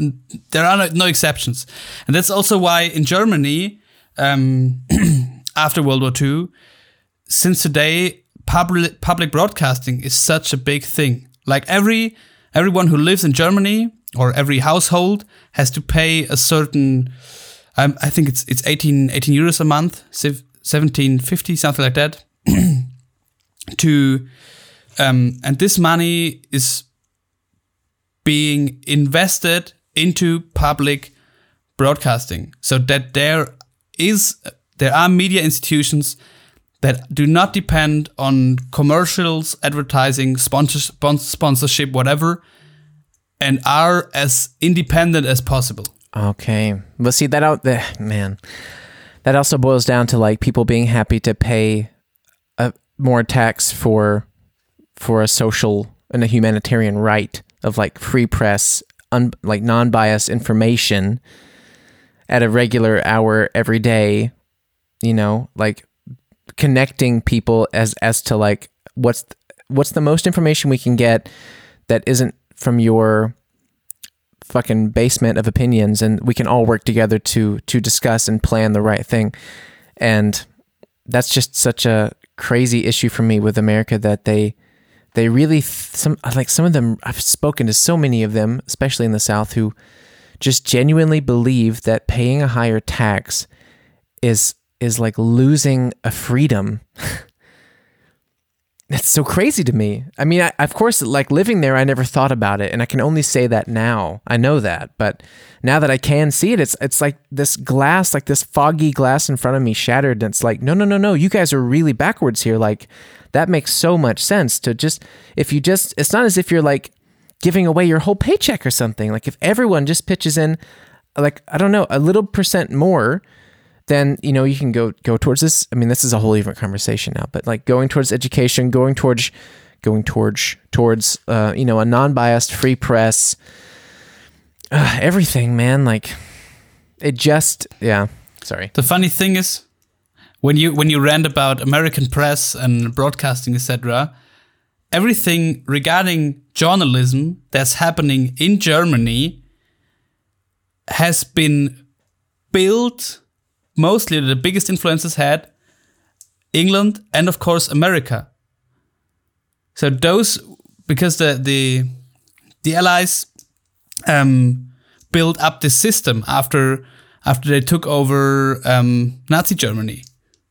there are no, no exceptions, and that's also why in Germany, um, after World War Two, since today, public public broadcasting is such a big thing. Like every everyone who lives in Germany or every household has to pay a certain, um, I think it's it's eighteen, eighteen euros a month, seventeen fifty, something like that, to, um, and this money is being invested into public broadcasting, so that there is there are media institutions that do not depend on commercials, advertising, sponsor, sponsorship, whatever, and are as independent as possible. Okay, well, see that out there, man. That also boils down to like people being happy to pay a more tax for for a social and a humanitarian right of like free press, un, like non-biased information at a regular hour every day, you know, like connecting people as as to like what's what's the most information we can get that isn't from your fucking basement of opinions, and we can all work together to to discuss and plan the right thing. And that's just such a crazy issue for me with America, that they they really some like some of them, I've spoken to so many of them, especially in the South, who just genuinely believe that paying a higher tax is is like losing a freedom. That's so crazy to me. I mean, I, of course, like living there, I never thought about it, and I can only say that now. I know that, but now that I can see it, it's it's like this glass, like this foggy glass in front of me shattered, and it's like, no, no, no, no, you guys are really backwards here. Like, that makes so much sense to just, if you just, it's not as if you're like giving away your whole paycheck or something. Like if everyone just pitches in, like, I don't know, a little percent more, then, you know, you can go go towards this. I mean, this is a whole different conversation now, but like going towards education, going towards, going towards, towards, uh, you know, a non-biased free press, uh, everything, man. Like it just, yeah, sorry. The funny thing is when you, when you rant about American press and broadcasting, et cetera, everything regarding journalism that's happening in Germany has been built. Mostly the biggest influences had England and of course America. So those, because the the the Allies um, built up this system after after they took over um, Nazi Germany.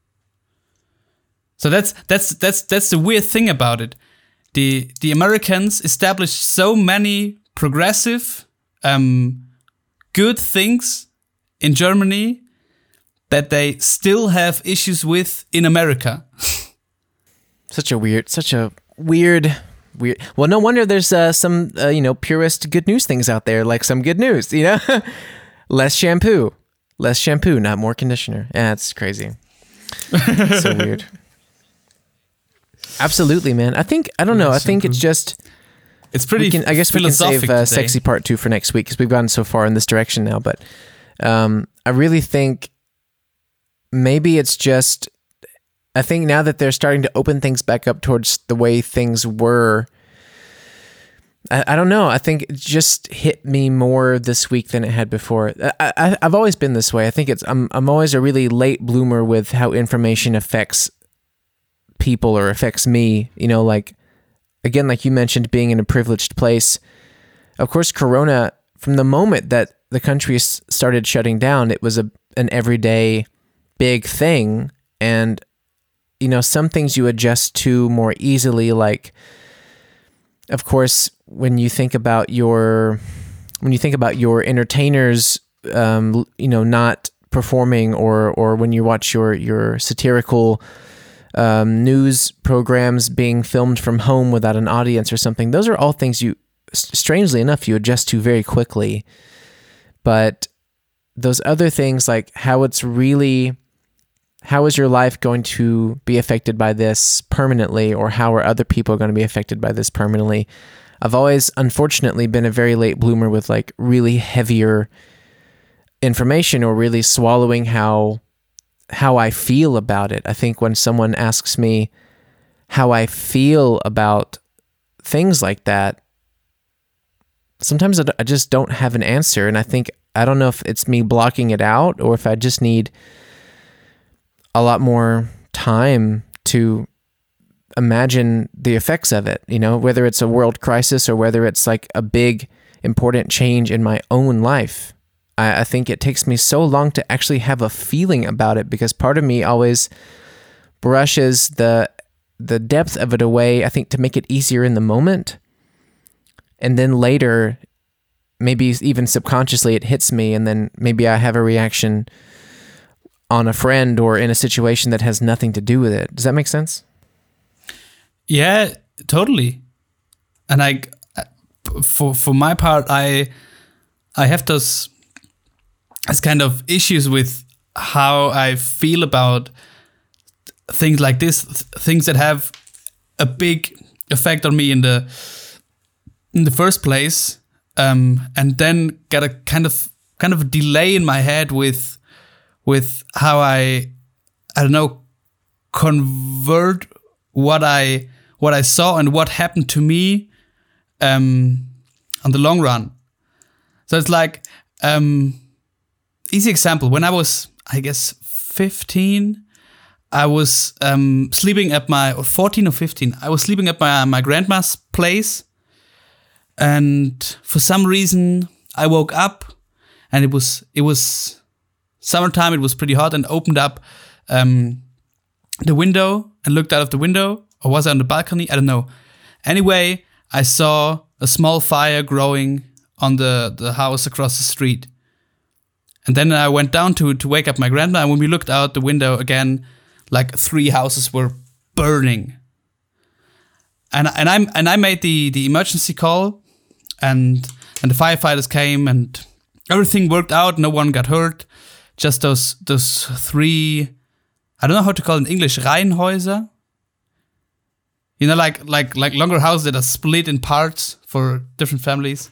So that's that's that's that's the weird thing about it. The the Americans established so many progressive, um, good things in Germany that they still have issues with in America. Such a weird, such a weird, weird. Well, no wonder there's uh, some, uh, you know, purist good news things out there, like some good news, you know? Less shampoo. Less shampoo, not more conditioner. Yeah, it's crazy. So weird. Absolutely, man. I think, I don't know, I think it's just... It's pretty can, I guess we can save uh, sexy part two for next week because we've gotten so far in this direction now. But um, I really think maybe it's just, I think now that they're starting to open things back up towards the way things were, I, I don't know. I think it just hit me more this week than it had before. I, I, I've always been this way. I think it's, I'm, I'm always a really late bloomer with how information affects people or affects me, you know, like, again, like you mentioned, being in a privileged place. Of course, Corona, from the moment that the country started shutting down, it was a an everyday big thing. And, you know, some things you adjust to more easily. Like, of course, when you think about your, when you think about your entertainers, um, you know, not performing, or, or when you watch your, your satirical Um, news programs being filmed from home without an audience or something. Those are all things you, strangely enough, you adjust to very quickly. But those other things, like how it's really, how is your life going to be affected by this permanently, or how are other people going to be affected by this permanently? I've always, unfortunately, been a very late bloomer with like really heavier information, or really swallowing how how I feel about it. I think when someone asks me how I feel about things like that, sometimes I d- I just don't have an answer. And I think, I don't know if it's me blocking it out or if I just need a lot more time to imagine the effects of it, you know, whether it's a world crisis or whether it's like a big, important change in my own life. I, I think it takes me so long to actually have a feeling about it because part of me always brushes the the depth of it away, I think, to make it easier in the moment. And then later, maybe even subconsciously, it hits me, and then maybe I have a reaction on a friend or in a situation that has nothing to do with it. Does that make sense? Yeah, totally. And I, for for my part, I I have those as kind of issues with how I feel about things like this, th- things that have a big effect on me in the in the first place, um, and then get a kind of kind of a delay in my head with with how I I don't know convert what I what I saw and what happened to me um, on the long run. So it's like um, easy example. When I was, I guess, fifteen, I was um, sleeping at my, or fourteen or fifteen, I was sleeping at my, my grandma's place. And for some reason, I woke up and it was, it was summertime, it was pretty hot, and opened up um, the window and looked out of the window. Or was I on the balcony? I don't know. Anyway, I saw a small fire growing on the, the house across the street. And then I went down to, to wake up my grandma, and when we looked out the window again, like three houses were burning. And and I and I made the, the emergency call, and and the firefighters came, and everything worked out. No one got hurt. Just those those three, I don't know how to call it in English, Reihenhäuser. You know, like like like longer houses that are split in parts for different families.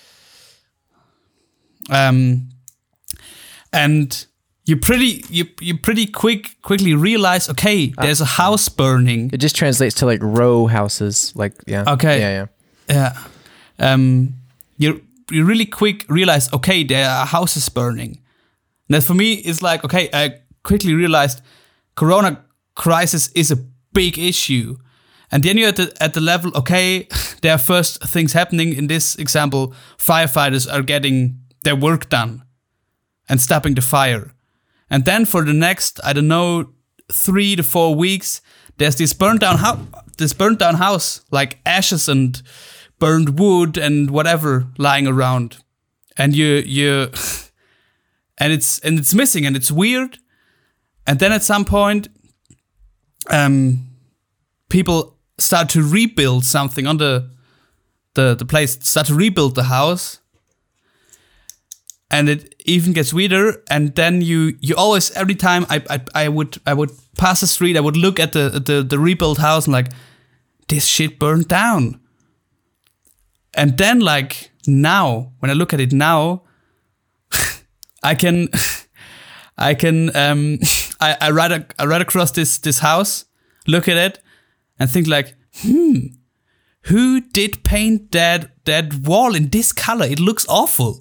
Um, and you pretty you you pretty quick quickly realize, okay, there's a house burning. It just translates to like row houses, like yeah. Okay. Yeah, yeah. Yeah. Um, you you really quick realize, okay, there are houses burning. And that for me is like, okay, I quickly realized Corona crisis is a big issue. And then you're at the, at the level, okay, there are first things happening. In this example, firefighters are getting their work done and stopping the fire. And then for the next, I don't know, three to four weeks, there's this burnt down house, this burnt down house, like ashes and burned wood and whatever lying around. And you, you, and it's, and it's missing and it's weird. And then at some point, um, people start to rebuild something on the, the, the place, start to rebuild the house. And it even gets weirder. And then you, you always, every time I, I, I would, I would pass the street, I would look at the, the, the rebuilt house and like, this shit burned down. And then like now, when I look at it now, I can, I can, um, I, I ride, a, I ride across this, this house, look at it, and think like, hmm, who did paint that that wall in this color? It looks awful.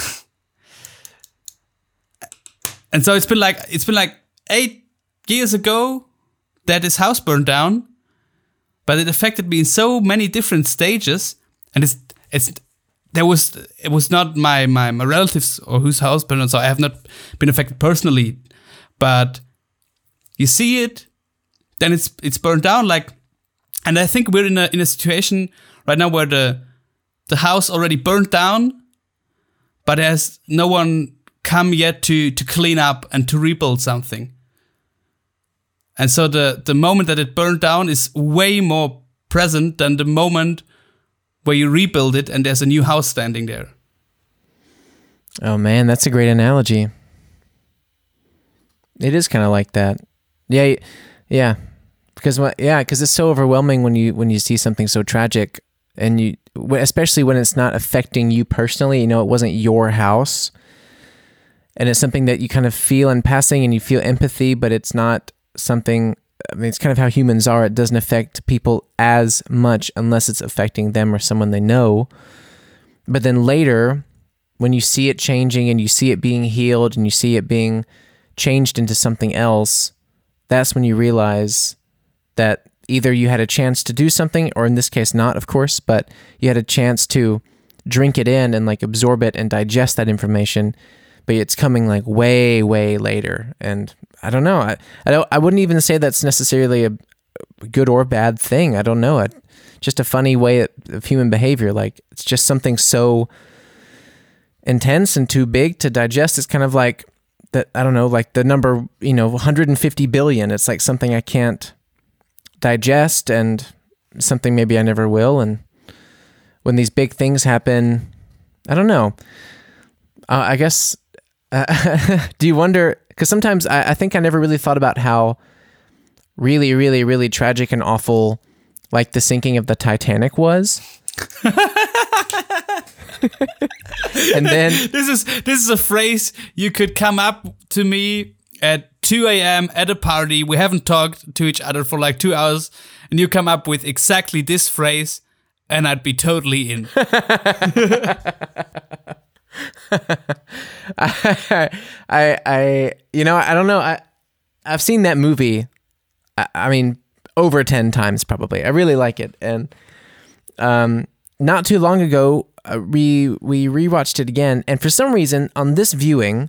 And so it's been like it's been like eight years ago that this house burned down, but it affected me in so many different stages. And it's it's there was it was not my my, my relatives or whose house burned down, so I have not been affected personally. But you see it, then it's it's burned down like. And I think we're in a in a situation right now where the the house already burned down, but there's no one come yet to to clean up and to rebuild something. And so the the moment that it burned down is way more present than the moment where you rebuild it and there's a new house standing there. Oh man, that's a great analogy. It is kind of like that. Yeah, yeah. Because yeah, because it's so overwhelming when you when you see something so tragic, and you especially when it's not affecting you personally. You know, it wasn't your house, and it's something that you kind of feel in passing, and you feel empathy, but it's not something. I mean, it's kind of how humans are. It doesn't affect people as much unless it's affecting them or someone they know. but then later, when you see it changing and you see it being healed and you see it being changed into something else, that's when you realize that either you had a chance to do something, or in this case not, of course, but you had a chance to drink it in and like absorb it and digest that information, but it's coming like way, way later. And I don't know. I I, don't, I wouldn't even say that's necessarily a good or bad thing. I don't know. It, just a funny way of human behavior. Like, it's just something so intense and too big to digest. It's kind of like that. I don't know, like the number, you know, one hundred fifty billion. It's like something I can't digest, and something maybe I never will. And when these big things happen, I don't know. Uh, I guess, uh, do you wonder, because sometimes I, I think I never really thought about how really, really, really tragic and awful, like the sinking of the Titanic was. And then this is this is a phrase you could come up to me at two a.m. at a party. We haven't talked to each other for like two hours, and you come up with exactly this phrase, and I'd be totally in. I, I, I, you know, I don't know. I, I've seen that movie. I, I mean, over ten times probably. I really like it, and um, not too long ago, uh, we we rewatched it again, and for some reason, on this viewing,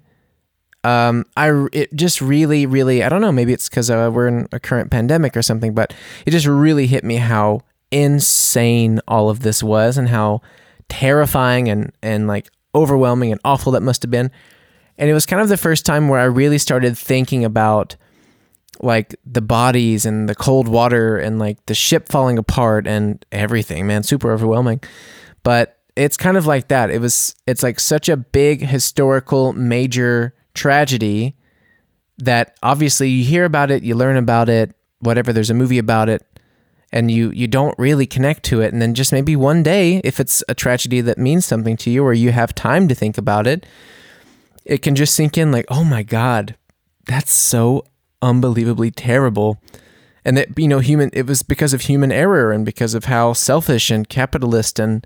um, I it just really, really, I don't know. Maybe it's because uh, we're in a current pandemic or something, but it just really hit me how insane all of this was, and how terrifying and and like overwhelming and awful that must have been. And it was kind of the first time where I really started thinking about like the bodies and the cold water and like the ship falling apart and everything, man, super overwhelming. But it's kind of like that. It was, it's like such a big historical major tragedy that obviously you hear about it, you learn about it, whatever, there's a movie about it, and you you don't really connect to it. And then just maybe one day, if it's a tragedy that means something to you, or you have time to think about it, it can just sink in like, oh my God, that's so unbelievably terrible. And that, you know, human, it was because of human error and because of how selfish and capitalist and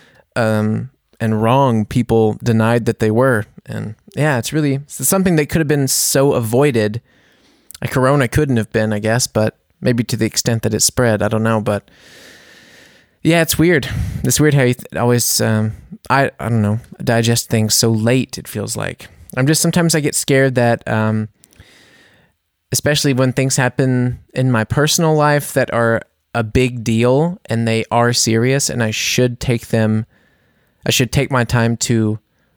um and wrong people denied that they were. And yeah, it's really it's something that could have been so avoided. A corona couldn't have been, I guess, but maybe to the extent that it spread, I don't know. But yeah, it's weird. It's weird how you th- always, um, I I don't know, digest things so late, it feels like. I'm just, sometimes I get scared that, um, especially when things happen in my personal life that are a big deal and they are serious, and I should take them, I should take my time to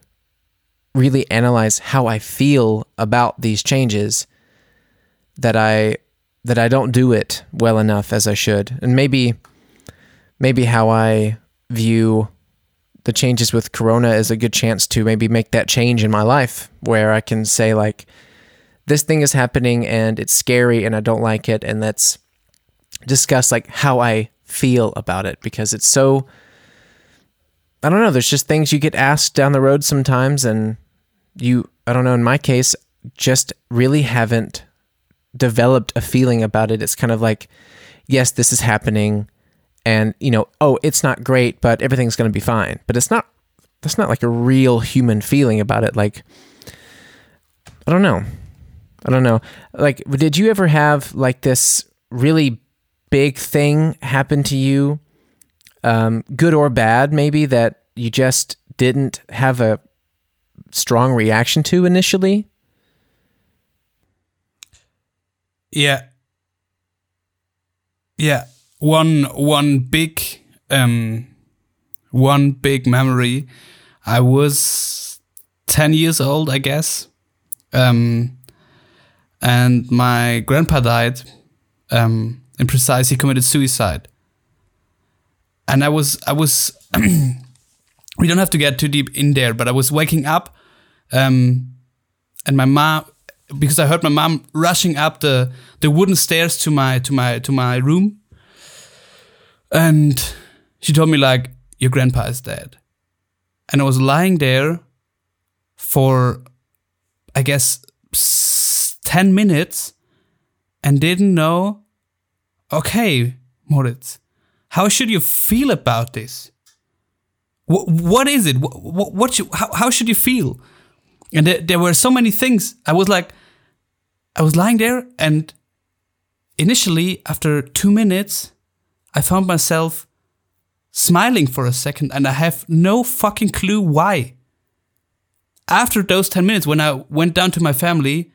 really analyze how I feel about these changes, that I that I don't do it well enough as I should. And maybe maybe how I view the changes with Corona is a good chance to maybe make that change in my life, where I can say like, this thing is happening and it's scary and I don't like it, and let's discuss like how I feel about it, because it's so, I don't know, there's just things you get asked down the road sometimes, and you, I don't know, in my case, just really haven't developed a feeling about it. It's kind of like, yes, this is happening, and you know, oh, it's not great, but everything's going to be fine. But it's not, that's not like a real human feeling about it. Like, I don't know. I don't know. Like, did you ever have like this really big thing happen to you, um, good or bad, maybe, that you just didn't have a strong reaction to initially? Yeah. Yeah. One one big um one big memory. I was ten years old, I guess. Um and my grandpa died. Um in precise, he committed suicide. And I was I was we don't have to get too deep in there, but I was waking up um and my mom, because I heard my mom rushing up the, the wooden stairs to my to my to my room, and she told me like, your grandpa is dead. And I was lying there for, I guess, ten minutes and didn't know, okay, Moritz, how should you feel about this? Wh- what is it? What, what should, how, how should you feel? And there, there were so many things. I was like, I was lying there, and initially, after two minutes, I found myself smiling for a second, and I have no fucking clue why. After those ten minutes, when I went down to my family,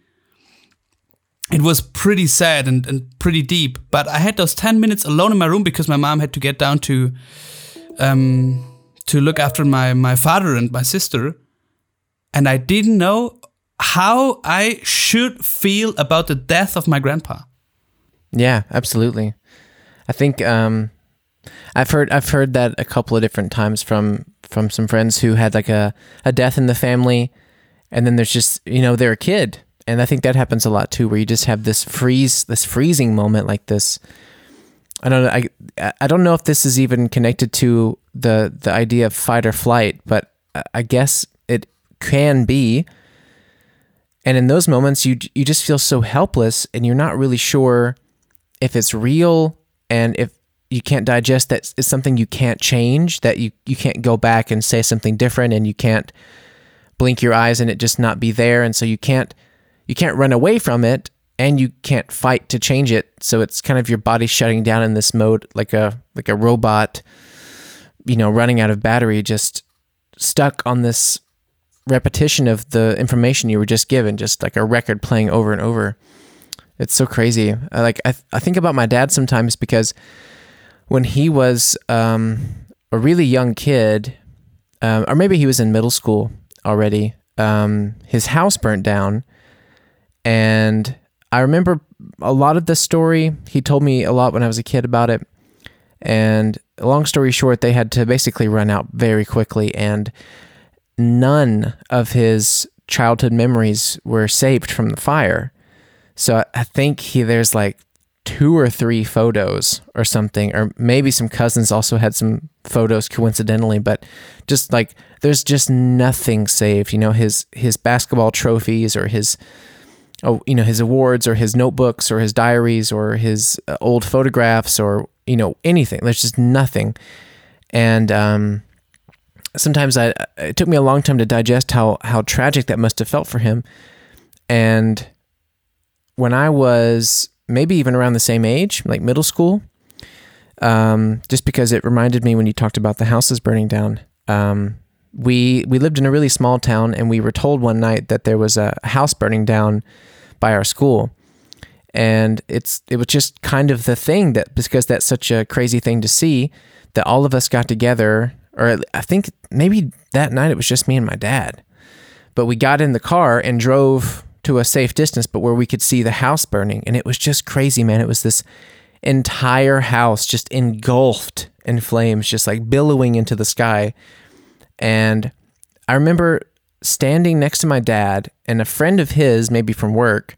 it was pretty sad and, and pretty deep. But I had those ten minutes alone in my room because my mom had to get down to um, to look after my, my father and my sister. And I didn't know how I should feel about the death of my grandpa. Yeah, absolutely. I think um, I've heard I've heard that a couple of different times from from some friends who had like a, a death in the family, and then there's just, you know, they're a kid. And I think that happens a lot too, where you just have this freeze, this freezing moment like this. I don't know. I I don't know if this is even connected to the the idea of fight or flight, but I guess it can be. And in those moments, you you just feel so helpless, and you're not really sure if it's real, and if you can't digest that it's something you can't change, that you, you can't go back and say something different, and you can't blink your eyes and it just not be there. And so you can't you can't run away from it, and you can't fight to change it. So it's kind of your body shutting down in this mode, like a like a robot, you know, running out of battery, just stuck on this repetition of the information you were just given, just like a record playing over and over. It's so crazy. I, like I, th- I think about my dad sometimes, because when he was um, a really young kid, um, or maybe he was in middle school already, um, his house burnt down, and I remember a lot of the story. He told me a lot when I was a kid about it, and long story short, they had to basically run out very quickly, and none of his childhood memories were saved from the fire. So I think he there's like two or three photos or something, or maybe some cousins also had some photos coincidentally, but just like there's just nothing saved. You know, his his basketball trophies, or his oh you know his awards, or his notebooks, or his diaries, or his uh, old photographs, or you know anything. There's just nothing. And um, sometimes I it took me a long time to digest how how tragic that must have felt for him. And when I was maybe even around the same age, like middle school, um, just because it reminded me when you talked about the houses burning down. Um, we we lived in a really small town, and we were told one night that there was a house burning down by our school. And it's it was just kind of the thing that, because that's such a crazy thing to see, that all of us got together, or I think maybe that night it was just me and my dad. But we got in the car and drove to a safe distance, but where we could see the house burning. And it was just crazy, man. It was this entire house just engulfed in flames, just like billowing into the sky. And I remember standing next to my dad, and a friend of his, maybe from work,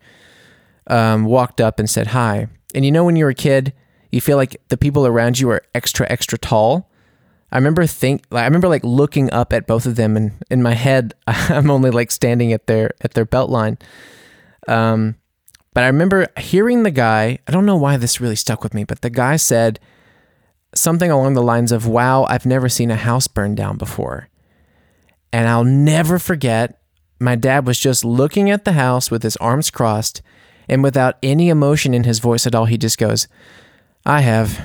um, walked up and said hi. And you know, when you're a kid, you feel like the people around you are extra, extra tall. I remember think I remember like looking up at both of them, and in my head, I'm only like standing at their at their belt line. Um, but I remember hearing the guy. I don't know why this really stuck with me, but the guy said something along the lines of, "Wow, I've never seen a house burn down before." And I'll never forget. My dad was just looking at the house with his arms crossed, and without any emotion in his voice at all, he just goes, "I have."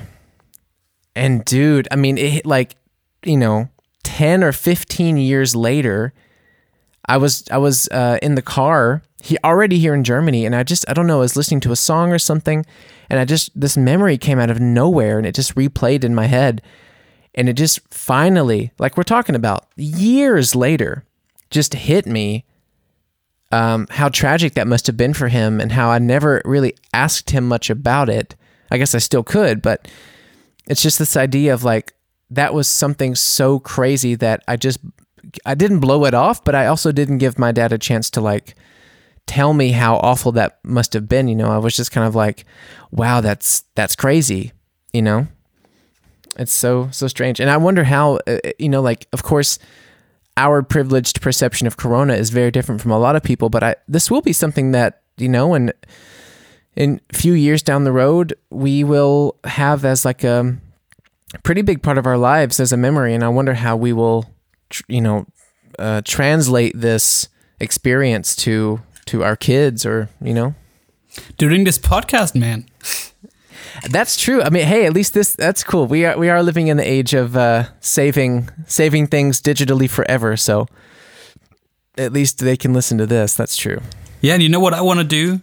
And dude, I mean, it like, you know, ten or fifteen years later, I was I was uh, in the car, he already here in Germany, and I just, I don't know, I was listening to a song or something, and I just, this memory came out of nowhere, and it just replayed in my head, and it just finally, like we're talking about, years later, just hit me um, how tragic that must have been for him, and how I never really asked him much about it. I guess I still could, but it's just this idea of like, that was something so crazy that I just, I didn't blow it off, but I also didn't give my dad a chance to like, tell me how awful that must have been. You know, I was just kind of like, wow, that's, that's crazy. You know, it's so, so strange. And I wonder how, uh, you know, like, of course, our privileged perception of Corona is very different from a lot of people, but I, this will be something that, you know, and in a few years down the road, we will have as like a, pretty big part of our lives as a memory, and I wonder how we will, tr- you know, uh, translate this experience to to our kids, or you know, during this podcast, man. That's true. I mean, hey, at least this that's cool. We are we are living in the age of uh, saving saving things digitally forever, so at least they can listen to this. That's true. Yeah, and you know what I want to do?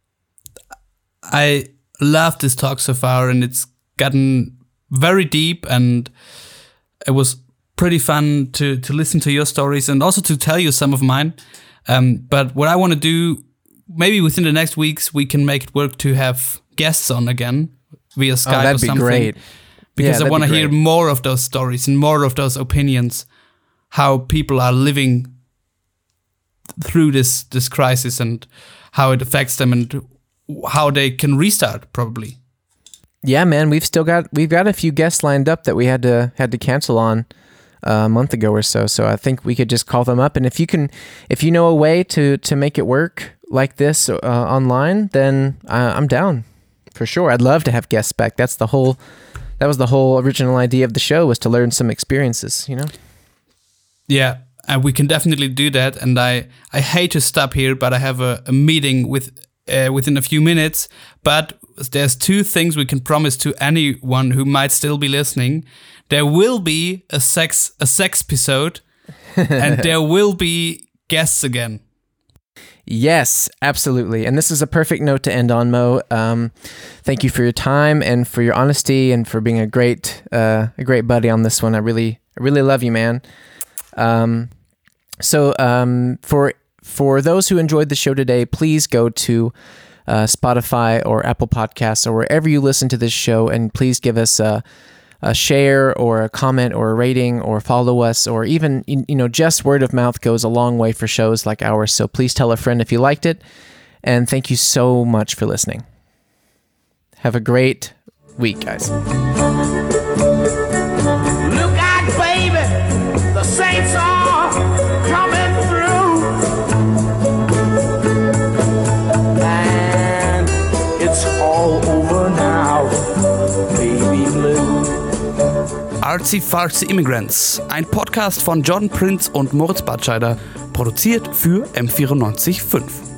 I love this talk so far, and it's gotten very deep, and it was pretty fun to to listen to your stories and also to tell you some of mine. Um, but what I want to do, maybe within the next weeks, we can make it work to have guests on again via Skype oh, that'd or something. Be great. Because yeah, I want to be hear more of those stories and more of those opinions, how people are living through this this crisis and how it affects them and how they can restart probably. Yeah, man, we've still got we've got a few guests lined up that we had to had to cancel on uh, a month ago or so. So I think we could just call them up, and if you can, if you know a way to to make it work like this uh, online, then uh, I'm down for sure. I'd love to have guests back. That's the whole that was the whole original idea of the show, was to learn some experiences, you know. Yeah. And we can definitely do that. And I, I hate to stop here, but I have a, a meeting with uh, within a few minutes. But there's two things we can promise to anyone who might still be listening. There will be a sex a sex episode, and there will be guests again. Yes, absolutely. And this is a perfect note to end on, Mo. Um, thank you for your time and for your honesty and for being a great uh, a great buddy on this one. I really I really love you, man. Um, so, um, for, for those who enjoyed the show today, please go to, uh, Spotify or Apple Podcasts or wherever you listen to this show, and please give us a, a share or a comment or a rating, or follow us, or even, you know, just word of mouth goes a long way for shows like ours. So please tell a friend if you liked it, and thank you so much for listening. Have a great week, guys. Look out, baby. The saints are coming through, and it's all over now, baby blue. Artsy Fartsy Immigrants, ein Podcast von John Prinz und Moritz Batscheider, produziert für M vierundneunzig Komma fünf.